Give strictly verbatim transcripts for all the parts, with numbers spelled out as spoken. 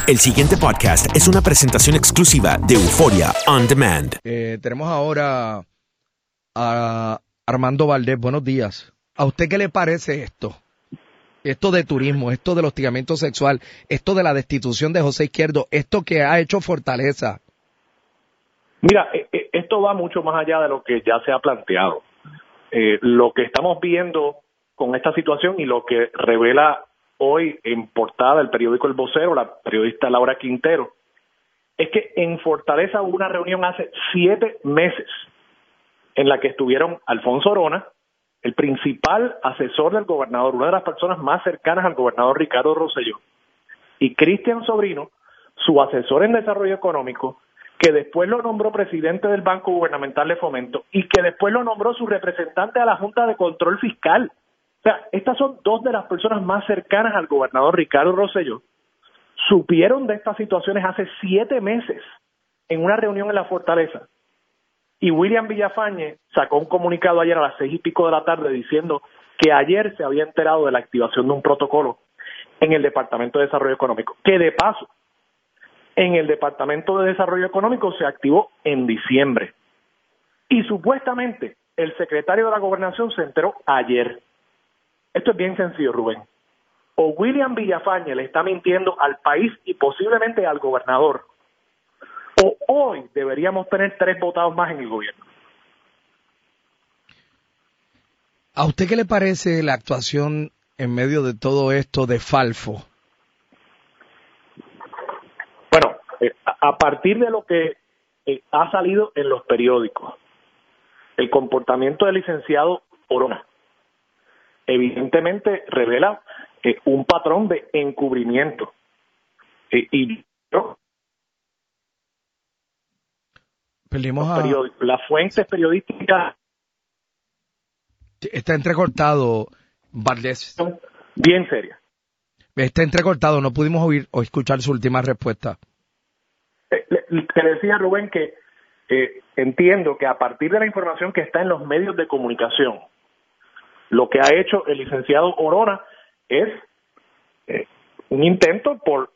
El siguiente podcast es una presentación exclusiva de Euforia On Demand. Eh, tenemos ahora a Armando Valdés. Buenos días. ¿A usted qué le parece esto? Esto de turismo, esto del hostigamiento sexual, esto de la destitución de José Izquierdo, esto que ha hecho Fortaleza. Mira, esto va mucho más allá de lo que ya se ha planteado. Eh, lo que estamos viendo con esta situación y lo que revela hoy en portada el periódico El Vocero, la periodista Laura Quintero, es que en Fortaleza hubo una reunión hace siete meses en la que estuvieron Alfonso Orona, el principal asesor del gobernador, una de las personas más cercanas al gobernador Ricardo Rosselló, y Cristian Sobrino, su asesor en desarrollo económico, que después lo nombró presidente del Banco Gubernamental de Fomento y que después lo nombró su representante a la Junta de Control Fiscal. O sea, estas son dos de las personas más cercanas al gobernador Ricardo Rosselló. Supieron de estas situaciones hace siete meses en una reunión en la Fortaleza. Y William Villafañe sacó un comunicado ayer a las seis y pico de la tarde diciendo que ayer se había enterado de la activación de un protocolo en el Departamento de Desarrollo Económico, que de paso, en el Departamento de Desarrollo Económico se activó en diciembre. Y supuestamente el secretario de la Gobernación se enteró ayer. Esto es bien sencillo, Rubén. O William Villafañe le está mintiendo al país y posiblemente al gobernador, o hoy deberíamos tener tres votados más en el gobierno. ¿A usted qué le parece la actuación en medio de todo esto de Falfo? Bueno, eh, a partir de lo que eh, ha salido en los periódicos, el comportamiento del licenciado Orona evidentemente revela eh, un patrón de encubrimiento. Eh, y ¿no? Perdimos a... Las fuentes periodísticas... Está entrecortado, Valdés. Bien seria. Está entrecortado, no pudimos oír o escuchar su última respuesta. Eh, te decía, Rubén, que eh, entiendo que a partir de la información que está en los medios de comunicación, lo que ha hecho el licenciado Orona es eh, un intento por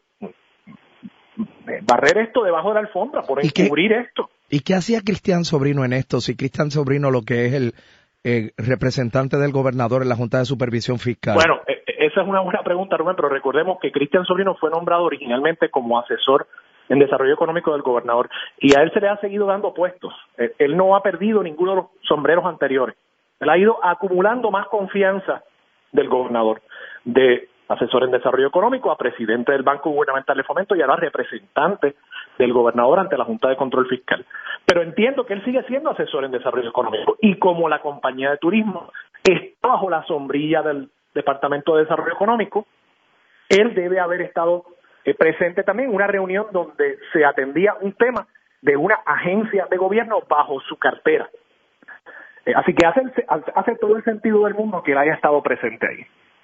barrer esto debajo de la alfombra, por encubrir esto. ¿Y qué hacía Cristian Sobrino en esto? Si Cristian Sobrino lo que es el eh, representante del gobernador en la Junta de Supervisión Fiscal. Bueno, eh, esa es una buena pregunta, Rubén, pero recordemos que Cristian Sobrino fue nombrado originalmente como asesor en desarrollo económico del gobernador y a él se le ha seguido dando puestos. Eh, él no ha perdido ninguno de los sombreros anteriores. Él ha ido acumulando más confianza del gobernador, de asesor en desarrollo económico a presidente del Banco Gubernamental de Fomento y ahora representante del gobernador ante la Junta de Control Fiscal. Pero entiendo que él sigue siendo asesor en desarrollo económico y como la compañía de turismo está bajo la sombrilla del Departamento de Desarrollo Económico, él debe haber estado eh, presente también en una reunión donde se atendía un tema de una agencia de gobierno bajo su cartera. Eh, así que hace, hace todo el sentido del mundo que él haya estado presente ahí.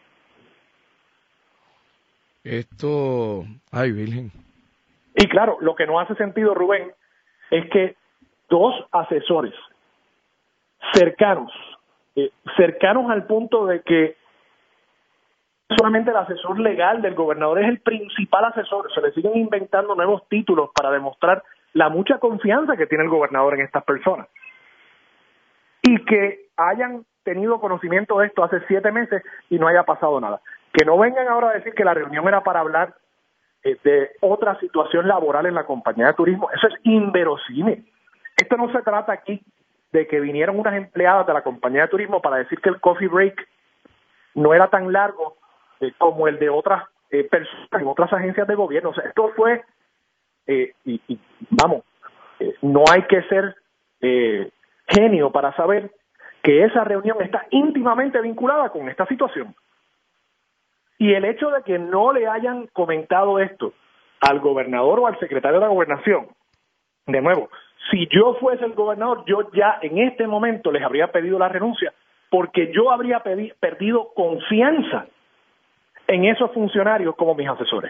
Esto, ay, Virgen. Y claro, lo que no hace sentido, Rubén, es que dos asesores cercanos, eh, cercanos al punto de que solamente el asesor legal del gobernador es el principal asesor, se le siguen inventando nuevos títulos para demostrar la mucha confianza que tiene el gobernador en estas personas. Y que hayan tenido conocimiento de esto hace siete meses y no haya pasado nada. Que no vengan ahora a decir que la reunión era para hablar eh, de otra situación laboral en la compañía de turismo. Eso es inverosímil. Esto no se trata aquí de que vinieron unas empleadas de la compañía de turismo para decir que el coffee break no era tan largo eh, como el de otras eh, personas en otras agencias de gobierno. O sea, esto fue, eh, y, y vamos, eh, no hay que ser eh, genio para saber que esa reunión está íntimamente vinculada con esta situación. Y el hecho de que no le hayan comentado esto al gobernador o al secretario de la gobernación, de nuevo, si yo fuese el gobernador, yo ya en este momento les habría pedido la renuncia, porque yo habría pedi- perdido confianza en esos funcionarios como mis asesores.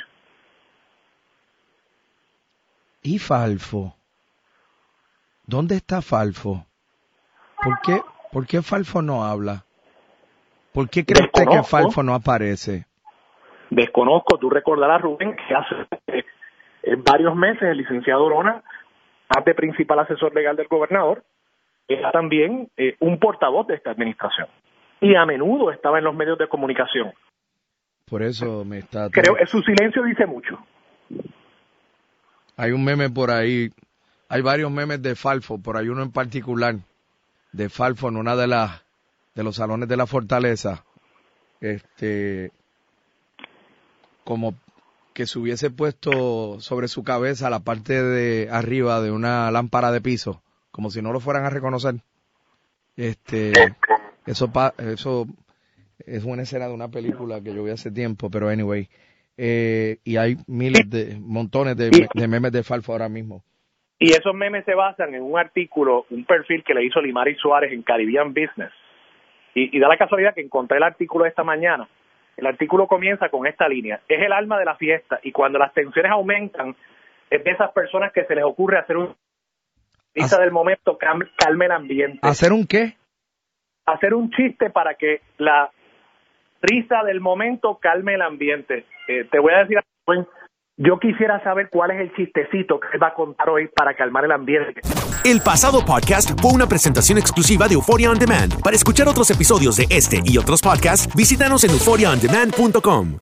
¿Y Falfo? ¿Dónde está Falfo? ¿Por qué, por qué Falfo no habla? ¿Por qué cree usted que Falfo no aparece? Desconozco, tú recordarás, Rubén, que hace en varios meses el licenciado Lona, además de principal asesor legal del gobernador, era también eh, un portavoz de esta administración y a menudo estaba en los medios de comunicación. Por eso me está... Creo que su silencio dice mucho. Hay un meme por ahí, hay varios memes de Falfo, por ahí uno en particular de Falfo en una de las de los salones de la Fortaleza, este, como que se hubiese puesto sobre su cabeza la parte de arriba de una lámpara de piso, como si no lo fueran a reconocer. Este, eso, eso es una escena de una película que yo vi hace tiempo, pero anyway, eh, y hay miles de, montones de, de memes de Falfo ahora mismo. Y esos memes se basan en un artículo, un perfil que le hizo Limari Suárez en Caribbean Business. Y, y da la casualidad que encontré el artículo de esta mañana. El artículo comienza con esta línea: es el alma de la fiesta, y cuando las tensiones aumentan, es de esas personas que se les ocurre hacer un risa del momento, calme el ambiente. ¿Hacer un qué? Hacer un chiste para que la risa del momento calme el ambiente. Eh, te voy a decir algo. Yo quisiera saber cuál es el chistecito que va a contar hoy para calmar el ambiente. El pasado podcast fue una presentación exclusiva de Euphoria On Demand. Para escuchar otros episodios de este y otros podcasts, visítanos en euphoria on demand punto com.